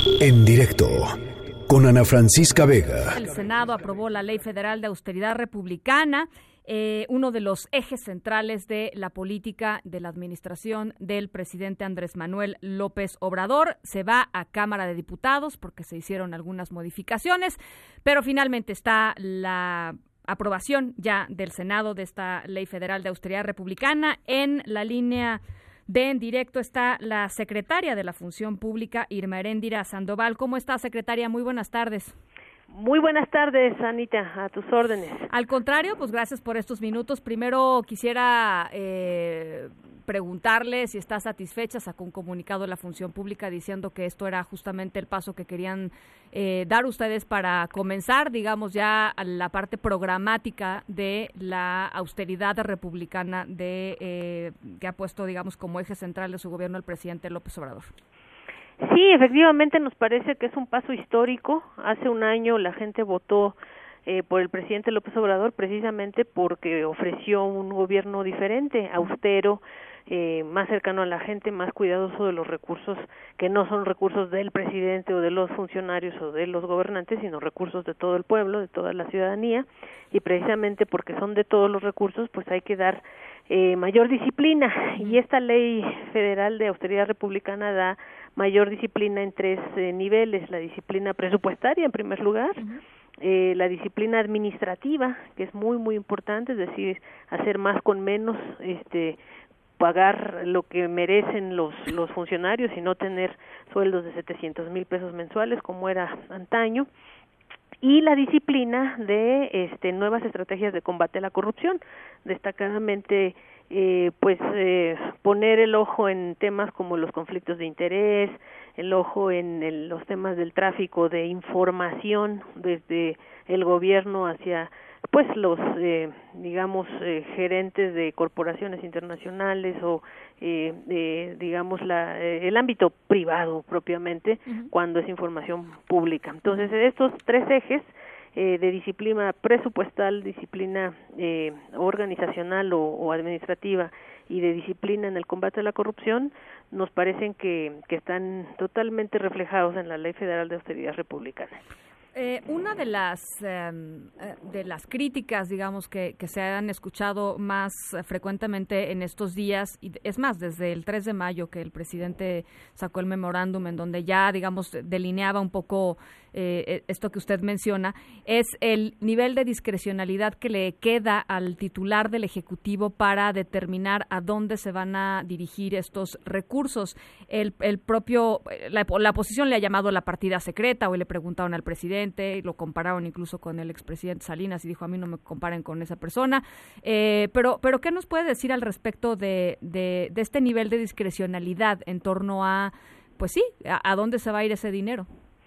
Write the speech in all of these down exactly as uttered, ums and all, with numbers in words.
En directo con Ana Francisca Vega. El Senado aprobó la Ley Federal de Austeridad Republicana, eh, uno de los ejes centrales de la política de la administración del presidente Andrés Manuel López Obrador. Se va a Cámara de Diputados porque se hicieron algunas modificaciones, pero finalmente está la aprobación ya del Senado de esta Ley Federal de Austeridad Republicana. En la línea de En Directo está la secretaria de la Función Pública, Irma Heréndira Sandoval. ¿Cómo está, secretaria? Muy buenas tardes. Muy buenas tardes, Anita, a tus órdenes. Al contrario, pues gracias por estos minutos. Primero quisiera eh, preguntarle si está satisfecha. Sacó un comunicado de la Función Pública diciendo que esto era justamente el paso que querían eh, dar ustedes para comenzar, digamos, ya a la parte programática de la austeridad republicana de eh, que ha puesto, digamos, como eje central de su gobierno el presidente López Obrador. Sí, efectivamente nos parece que es un paso histórico. Hace un año la gente votó eh, por el presidente López Obrador precisamente porque ofreció un gobierno diferente, austero, eh, más cercano a la gente, más cuidadoso de los recursos que no son recursos del presidente o de los funcionarios o de los gobernantes, sino recursos de todo el pueblo, de toda la ciudadanía, y precisamente porque son de todos los recursos, pues hay que dar eh, mayor disciplina, y esta ley federal de austeridad republicana da mayor disciplina en tres eh, niveles: la disciplina presupuestaria en primer lugar, uh-huh. eh, la disciplina administrativa, que es muy muy importante, es decir, hacer más con menos, este pagar lo que merecen los los funcionarios y no tener sueldos de setecientos mil pesos mensuales como era antaño. Y la disciplina de este nuevas estrategias de combate a la corrupción, destacadamente eh, pues eh, poner el ojo en temas como los conflictos de interés, el ojo en el, los temas del tráfico de información desde el gobierno hacia pues los eh, digamos eh, gerentes de corporaciones internacionales o eh, eh, digamos la eh, el ámbito privado propiamente, uh-huh. cuando es información pública. Entonces estos tres ejes eh, de disciplina presupuestal, disciplina eh, organizacional o, o administrativa y de disciplina en el combate a la corrupción nos parecen que, que están totalmente reflejados en la Ley Federal de Austeridad Republicana. Eh, una de las eh, de las críticas, digamos, que, que se han escuchado más frecuentemente en estos días, y es más, desde el tres de mayo que el presidente sacó el memorándum en donde ya, digamos, delineaba un poco eh, esto que usted menciona, es el nivel de discrecionalidad que le queda al titular del Ejecutivo para determinar a dónde se van a dirigir estos recursos. El, el propio, la, la oposición le ha llamado la partida secreta, o le preguntaron al presidente, lo compararon incluso con el expresidente Salinas y dijo: a mí no me comparen con esa persona, eh, pero pero ¿qué nos puede decir al respecto de, de, de este nivel de discrecionalidad en torno a, pues sí, a, a dónde se va a ir ese dinero?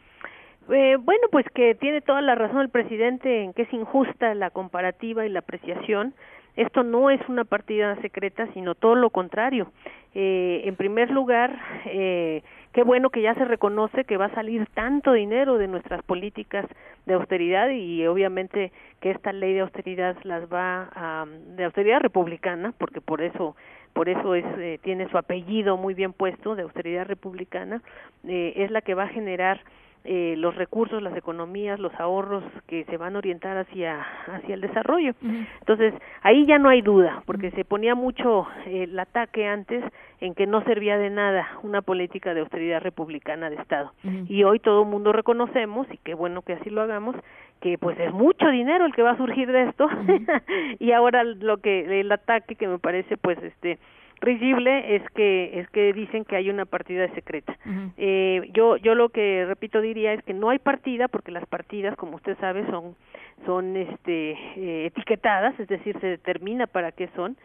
Eh, bueno, pues que tiene toda la razón el presidente en que es injusta la comparativa y la apreciación. Esto no es una partida secreta, sino todo lo contrario. Eh, en primer lugar, eh, qué bueno que ya se reconoce que va a salir tanto dinero de nuestras políticas de austeridad, y obviamente que esta ley de austeridad las va a, de austeridad republicana, porque por eso por eso es eh, tiene su apellido muy bien puesto, de austeridad republicana, eh, es la que va a generar Eh, los recursos, las economías, los ahorros que se van a orientar hacia hacia el desarrollo. Uh-huh. Entonces, ahí ya no hay duda, porque uh-huh. se ponía mucho eh, el ataque antes en que no servía de nada una política de austeridad republicana de Estado. Uh-huh. Y hoy todo el mundo reconocemos, y qué bueno que así lo hagamos, que pues es mucho dinero el que va a surgir de esto. Uh-huh. Y ahora lo que el ataque que me parece pues este risible es que es que dicen que hay una partida secreta. Uh-huh. Eh, yo yo lo que repito diría es que no hay partida, porque las partidas, como usted sabe, son son este eh, etiquetadas, es decir, se determina para qué son.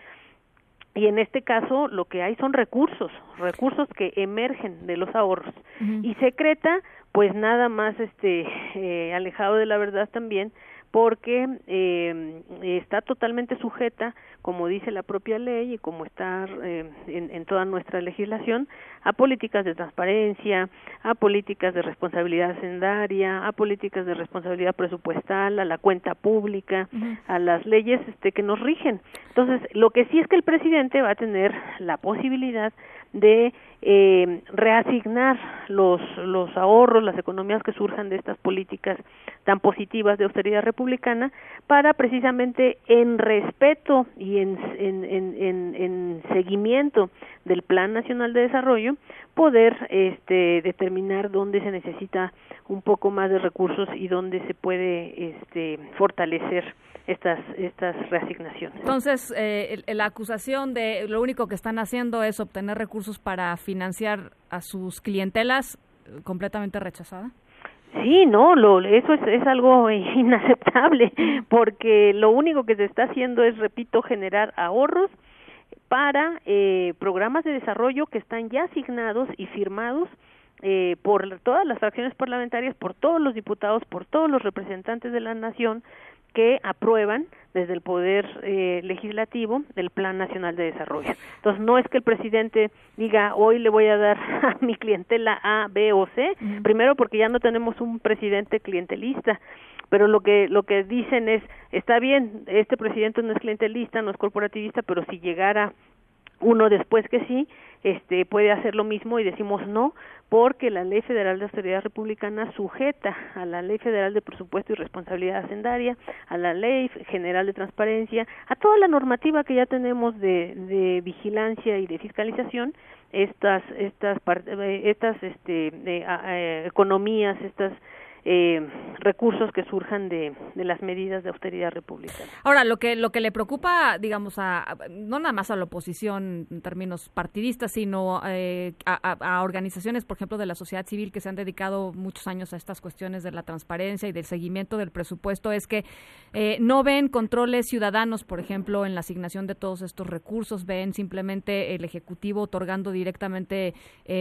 Y en este caso lo que hay son recursos, recursos que emergen de los ahorros. Uh-huh. Y secreta, pues nada más este eh, alejado de la verdad también, porque eh, está totalmente sujeta, como dice la propia ley y como está eh, en, en toda nuestra legislación, a políticas de transparencia, a políticas de responsabilidad hacendaria, a políticas de responsabilidad presupuestal, a la cuenta pública, uh-huh. a las leyes este, que nos rigen. Entonces, lo que sí es que el presidente va a tener la posibilidad de eh, reasignar los los ahorros, las economías que surjan de estas políticas tan positivas de austeridad republicana, para precisamente en respeto y en, en, en, en, en seguimiento del Plan Nacional de Desarrollo, poder este, determinar dónde se necesita un poco más de recursos y dónde se puede este, fortalecer estas estas reasignaciones. Entonces, eh, la acusación de lo único que están haciendo es obtener recursos para financiar a sus clientelas, completamente rechazada. Sí, no, lo, eso es, es algo inaceptable, porque lo único que se está haciendo es, repito, generar ahorros para eh, programas de desarrollo que están ya asignados y firmados eh, por todas las fracciones parlamentarias, por todos los diputados, por todos los representantes de la nación, que aprueban desde el Poder eh, Legislativo el Plan Nacional de Desarrollo. Entonces, no es que el presidente diga, hoy le voy a dar a mi clientela A, B o C, uh-huh. Primero porque ya no tenemos un presidente clientelista, pero lo que lo que dicen es, está bien, este presidente no es clientelista, no es corporativista, pero si llegara uno después que sí, este puede hacer lo mismo, y decimos no, porque la Ley Federal de Austeridad Republicana sujeta a la Ley Federal de Presupuesto y Responsabilidad Hacendaria, a la Ley General de Transparencia, a toda la normativa que ya tenemos de, de vigilancia y de fiscalización, estas estas estas este de, a, a, economías, estas Eh, recursos que surjan de, de las medidas de austeridad republicana. Ahora, lo que lo que le preocupa, digamos, a, a no nada más a la oposición en términos partidistas, sino eh, a, a organizaciones, por ejemplo, de la sociedad civil que se han dedicado muchos años a estas cuestiones de la transparencia y del seguimiento del presupuesto, es que eh, no ven controles ciudadanos, por ejemplo, en la asignación de todos estos recursos, ven simplemente el Ejecutivo otorgando directamente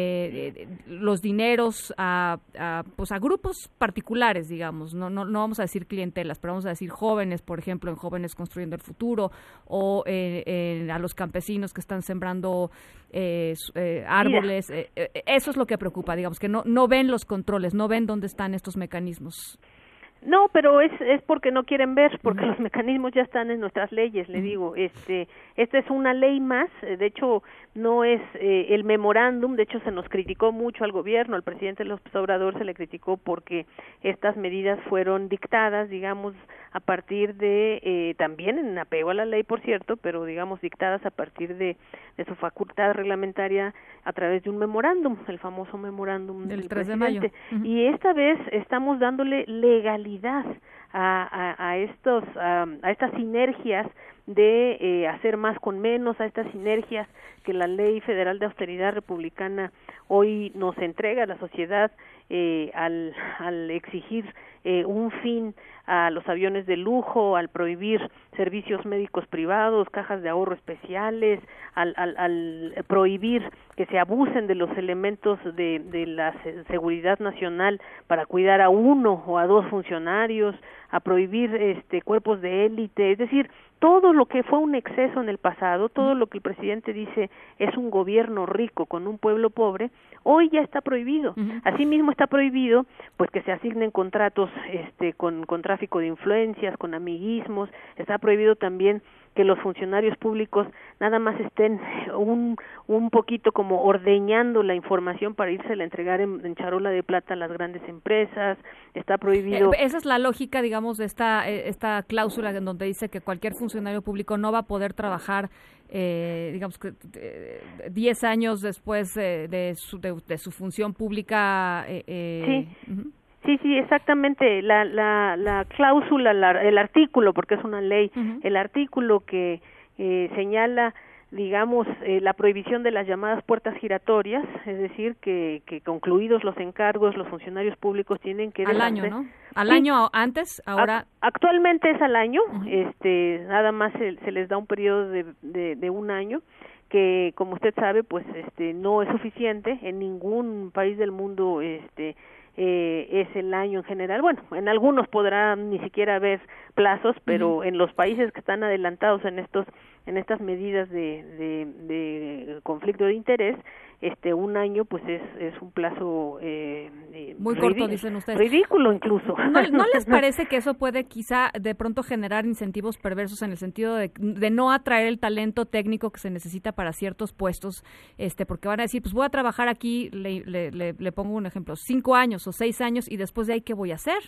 eh, los dineros a, a, pues a grupos particulares particulares, digamos, no, no no vamos a decir clientelas, pero vamos a decir jóvenes, por ejemplo, en Jóvenes Construyendo el Futuro, o eh, eh, a los campesinos que están sembrando eh, eh, árboles. Eh, eh, eso es lo que preocupa, digamos, que no no ven los controles, no ven dónde están estos mecanismos. No, pero es es porque no quieren ver, porque uh-huh. Los mecanismos ya están en nuestras leyes, le uh-huh. digo, este esta es una ley más, de hecho no es eh, el memorándum, de hecho se nos criticó mucho al gobierno, al presidente López Obrador se le criticó porque estas medidas fueron dictadas, digamos, a partir de, eh, también en apego a la ley, por cierto, pero digamos dictadas a partir de, de su facultad reglamentaria a través de un memorándum, el famoso memorándum del, del tres de presidente. mayo. Uh-huh. Y esta vez estamos dándole legalidad A, a, a estos a, a estas sinergias de eh, hacer más con menos, a estas sinergias que la Ley Federal de Austeridad Republicana hoy nos entrega a la sociedad eh, al, al exigir eh, un fin a los aviones de lujo, al prohibir servicios médicos privados, cajas de ahorro especiales, al, al, al prohibir que se abusen de los elementos de, de la seguridad nacional para cuidar a uno o a dos funcionarios, a prohibir este cuerpos de élite, es decir, todo lo que fue un exceso en el pasado, todo lo que el presidente dice es un gobierno rico con un pueblo pobre, hoy ya está prohibido. Uh-huh. Asimismo está prohibido pues que se asignen contratos este con, con tráfico de influencias, con amiguismos, está prohibido también que los funcionarios públicos nada más estén un un poquito como ordeñando la información para irse a entregar en, en charola de plata a las grandes empresas, está prohibido. Eh, esa es la lógica, digamos, de esta esta cláusula en donde dice que cualquier funcionario público no va a poder trabajar eh, digamos que diez años después de, de, su, de, de su función pública. Eh, eh, sí. Uh-huh. Sí, sí, exactamente, la, la, la cláusula, la, el artículo, porque es una ley, uh-huh. El artículo que eh, señala, digamos, eh, la prohibición de las llamadas puertas giratorias, es decir, que, que concluidos los encargos, los funcionarios públicos tienen que... Al año, ¿no? Al sí. año antes, ahora... Actualmente es al año, uh-huh. este nada más se, se les da un periodo de, de, de un año, que como usted sabe, pues este no es suficiente, en ningún país del mundo este Eh, es el año en general. Bueno, en algunos podrán ni siquiera haber plazos, pero uh-huh. En los países que están adelantados en estos en estas medidas de, de, de conflicto de interés, este un año pues es, es un plazo eh, Muy corto, dicen ustedes. Ridículo incluso. ¿No, ¿No les parece que eso puede quizá de pronto generar incentivos perversos en el sentido de, de no atraer el talento técnico que se necesita para ciertos puestos? Este, porque van a decir, pues voy a trabajar aquí, le, le, le, le pongo un ejemplo, cinco años o seis años y después de ahí, ¿qué voy a hacer?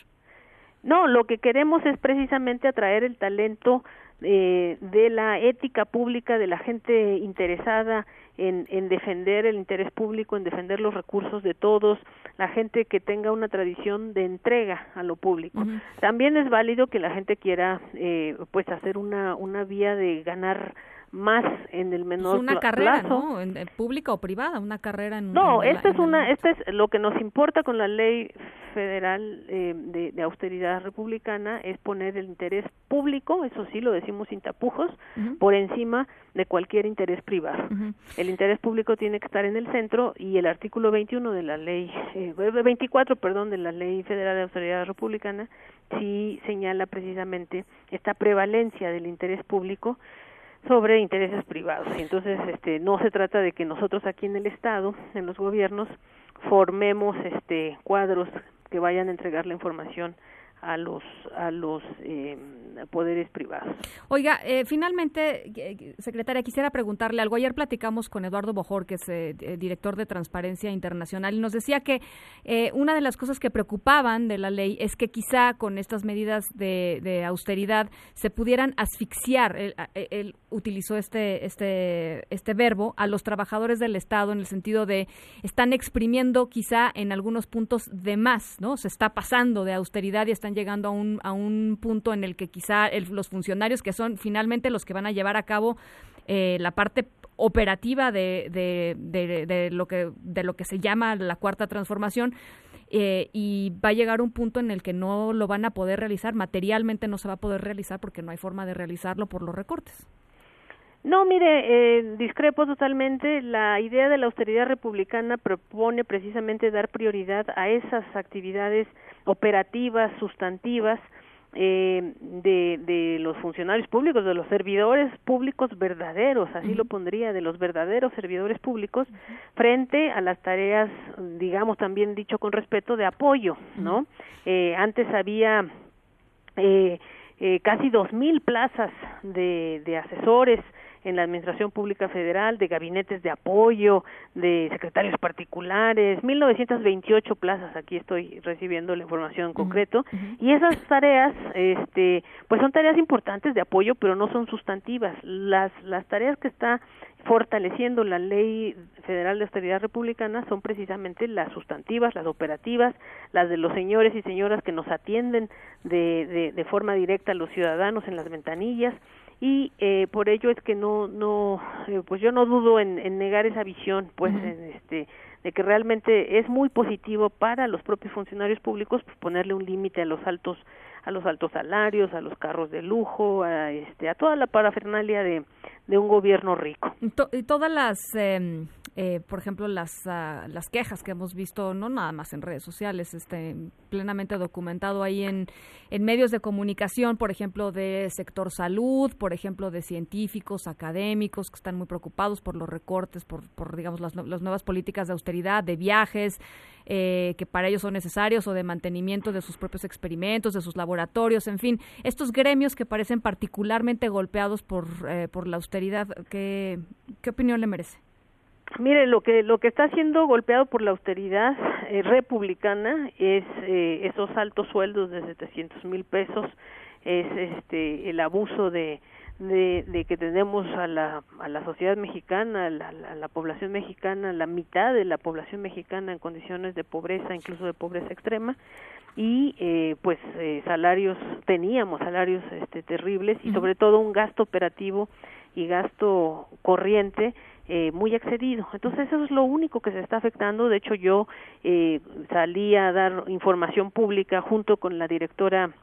No, lo que queremos es precisamente atraer el talento eh, de la ética pública, de la gente interesada en, en defender el interés público, en defender los recursos de todos, la gente que tenga una tradición de entrega a lo público. Uh-huh. También es válido que la gente quiera eh, pues hacer una una vía de ganar más en el menor pues una pl- carrera, plazo. ¿no? En, en pública o privada, una carrera en No, en esta la, es una, esta es lo que nos importa con la ley federal eh, de, de austeridad republicana, es poner el interés público, eso sí lo decimos sin tapujos, uh-huh. por encima de cualquier interés privado. Uh-huh. El interés público tiene que estar en el centro y el artículo veintiuno de la ley, eh, veinticuatro, perdón, de la ley federal de austeridad republicana sí señala precisamente esta prevalencia del interés público sobre intereses privados. Y entonces este no se trata de que nosotros aquí en el estado, en los gobiernos, formemos este cuadros que vayan a entregar la información a los a los eh, poderes privados. Oiga, eh, finalmente, eh, secretaria, quisiera preguntarle algo. Ayer platicamos con Eduardo Bojor, que es eh, director de Transparencia Internacional, y nos decía que eh, una de las cosas que preocupaban de la ley es que quizá con estas medidas de, de austeridad se pudieran asfixiar, él, él utilizó este este este verbo, a los trabajadores del Estado, en el sentido de están exprimiendo quizá en algunos puntos de más, ¿no? Se está pasando de austeridad y están llegando a un a un punto en el que quizá el, los funcionarios, que son finalmente los que van a llevar a cabo eh, la parte operativa de, de, de, de lo que de lo que se llama la cuarta transformación, eh, y va a llegar un punto en el que no lo van a poder realizar, materialmente no se va a poder realizar porque no hay forma de realizarlo por los recortes. No, mire, eh, discrepo totalmente. La idea de la austeridad republicana propone precisamente dar prioridad a esas actividades operativas, sustantivas, eh, de, de los funcionarios públicos, de los servidores públicos verdaderos, así uh-huh. lo pondría, de los verdaderos servidores públicos, uh-huh. frente a las tareas, digamos, también dicho con respeto, de apoyo, ¿no? Uh-huh. Eh, antes había eh, eh, casi dos mil plazas de, de asesores en la Administración Pública Federal, de gabinetes de apoyo, de secretarios particulares, mil novecientas veintiocho plazas, aquí estoy recibiendo la información en concreto, uh-huh. y esas tareas, este, pues son tareas importantes de apoyo, pero no son sustantivas. Las, las tareas que está fortaleciendo la Ley Federal de Austeridad Republicana son precisamente las sustantivas, las operativas, las de los señores y señoras que nos atienden de, de, de forma directa a los ciudadanos en las ventanillas, y eh, por ello es que no no eh, pues yo no dudo en, en negar esa visión, pues uh-huh. en este de que realmente es muy positivo para los propios funcionarios públicos, pues, ponerle un límite a los altos a los altos salarios, a los carros de lujo, a este a toda la parafernalia de de un gobierno rico. Y, to- y todas las eh, eh, por ejemplo las uh, las quejas que hemos visto, no nada más en redes sociales, este plenamente documentado ahí en en medios de comunicación, por ejemplo de sector salud, por ejemplo de científicos, académicos que están muy preocupados por los recortes, por por digamos las, las nuevas políticas de austeridad, de viajes eh, que para ellos son necesarios, o de mantenimiento de sus propios experimentos, de sus laboratorios, en fin, estos gremios que parecen particularmente golpeados por eh, por la austeridad. ¿Qué, qué opinión le merece? Mire, lo que lo que está siendo golpeado por la austeridad eh, republicana es eh, esos altos sueldos de setecientos mil pesos, es este el abuso de de, de que tenemos a la a la sociedad mexicana, a la, a la población mexicana, la mitad de la población mexicana en condiciones de pobreza, incluso de pobreza extrema, y eh, pues eh, salarios, teníamos salarios este terribles, y sobre todo un gasto operativo y gasto corriente eh, muy excedido. Entonces eso es lo único que se está afectando. De hecho, yo eh, salí a dar información pública junto con la directora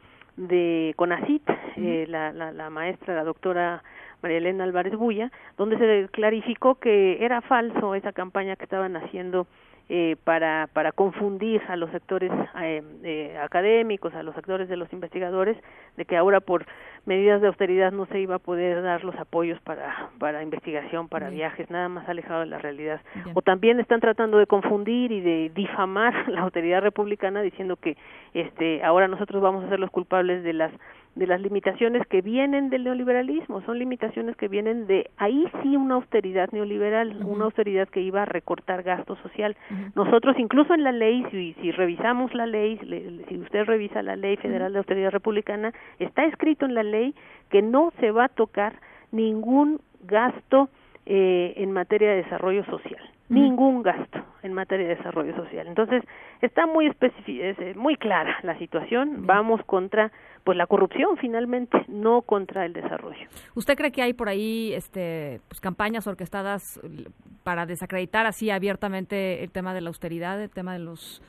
de CONACYT, uh-huh. eh, la, la, la maestra, la doctora María Elena Álvarez Bulla, donde se clarificó que era falso esa campaña que estaban haciendo eh, para para confundir a los sectores eh, eh, académicos, a los sectores de los investigadores, de que ahora por medidas de austeridad no se iba a poder dar los apoyos para para investigación, para Bien. viajes, nada más alejado de la realidad. Bien. O también están tratando de confundir y de difamar la autoridad republicana diciendo que este ahora nosotros vamos a ser los culpables de las de las limitaciones que vienen del neoliberalismo, son limitaciones que vienen de, ahí sí una austeridad neoliberal, uh-huh. una austeridad que iba a recortar gasto social. Uh-huh. Nosotros incluso en la ley, si, si revisamos la ley, le, si usted revisa la ley federal uh-huh. de austeridad republicana, está escrito en la ley que no se va a tocar ningún gasto eh, en materia de desarrollo social. Ningún gasto en materia de desarrollo social. Entonces, está muy especific- muy clara la situación. Bien. Vamos contra pues la corrupción finalmente, no contra el desarrollo. ¿Usted cree que hay por ahí este pues campañas orquestadas para desacreditar así abiertamente el tema de la austeridad, el tema de los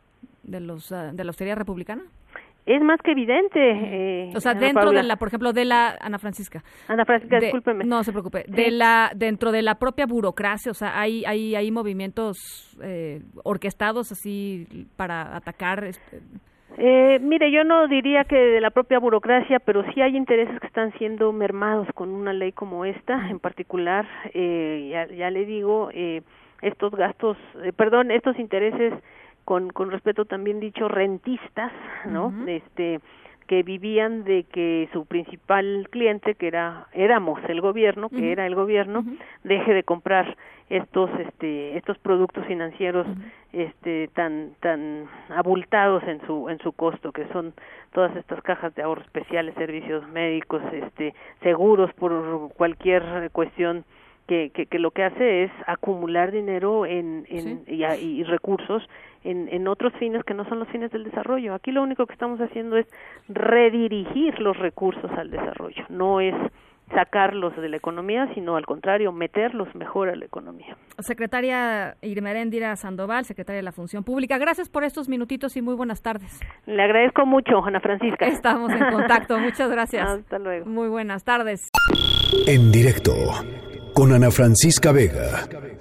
de los uh, de la austeridad republicana? Es más que evidente. Eh, o sea, Ana dentro Paula. de la, por ejemplo, de la, Ana Francisca. Ana Francisca, de, discúlpeme. No se preocupe. De la, dentro de la propia burocracia, o sea, hay, hay, hay movimientos eh, orquestados así para atacar. Este... Eh, mire, yo no diría que de la propia burocracia, pero sí hay intereses que están siendo mermados con una ley como esta, en particular, eh, ya, ya le digo, eh, estos gastos, eh, perdón, estos intereses con con respeto también dicho rentistas, ¿no? Uh-huh. Este que vivían de que su principal cliente, que era éramos el gobierno, que uh-huh. era el gobierno, uh-huh. deje de comprar estos este estos productos financieros uh-huh. este tan tan abultados en su en su costo, que son todas estas cajas de ahorro especiales, servicios médicos, este seguros por cualquier cuestión. Que, que, que lo que hace es acumular dinero en, en sí. y, y recursos en, en otros fines que no son los fines del desarrollo. Aquí lo único que estamos haciendo es redirigir los recursos al desarrollo, no es sacarlos de la economía, sino al contrario, meterlos mejor a la economía. Secretaria Irmeréndira Sandoval, secretaria de la Función Pública, gracias por estos minutitos y muy buenas tardes. Le agradezco mucho, Ana Francisca. Estamos en contacto, muchas gracias. Hasta luego. Muy buenas tardes. En directo con Ana Francisca Vega.